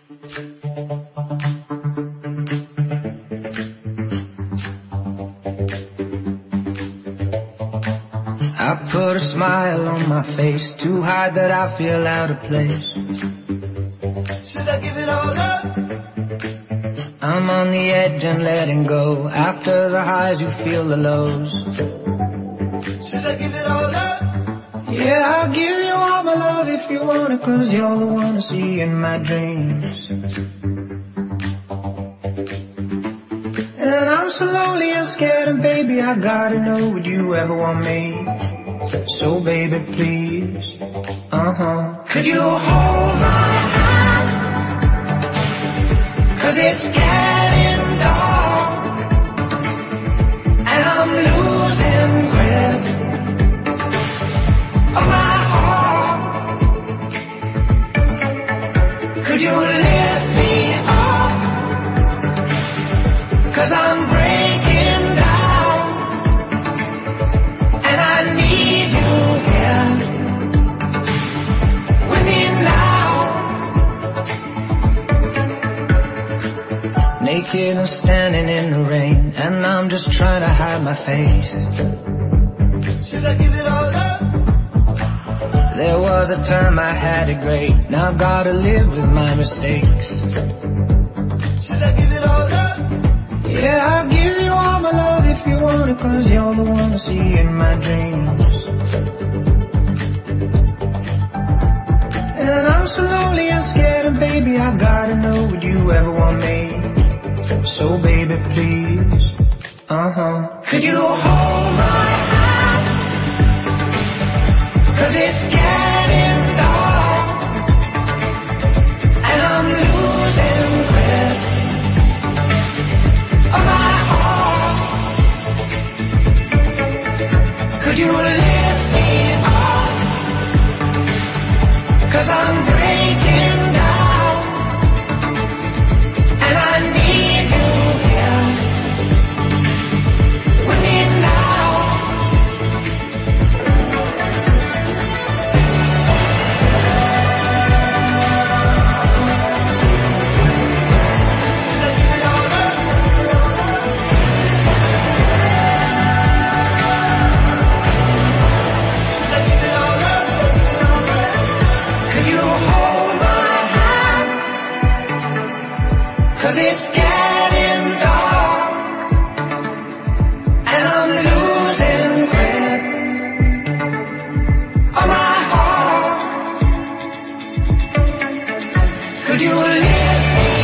I put a smile on my face, too high that I feel out of place. Should I give it all up? I'm on the edge and letting go. After the highs you feel the lows. Should I give it all up? Yeah, I'll give you all my love if you want it, 'cause you're the one I see in my dreams. And I'm so lonely and scared, and baby, I gotta know, would you ever want me? So baby, please, could you hold my hand? 'Cause it's getting dark, and I'm losing grip of my heart. Could you lift me up? 'Cause I'm breaking down, and I need you here with me now. Naked and standing in the rain, and I'm just trying to hide my face. Should I give it all up? There was a time I had it great, now I've gotta live with my mistakes. Should I give it all up? Yeah, I'll give you all my love if you want it, 'cause you're the one I see in my dreams. And I'm so lonely and scared, and baby, I gotta know, would you ever want me? So baby, please, could you hold my hand? 'Cause it's getting dark, and I'm losing grip of my heart. Could you lift me up? 'Cause I'm breaking down, and I need you here with me now. Should I give it all up? Should I give it all up? Could you hold my hand? 'Cause it's getting dark, and I'm losing grip of my heart. Could you lift me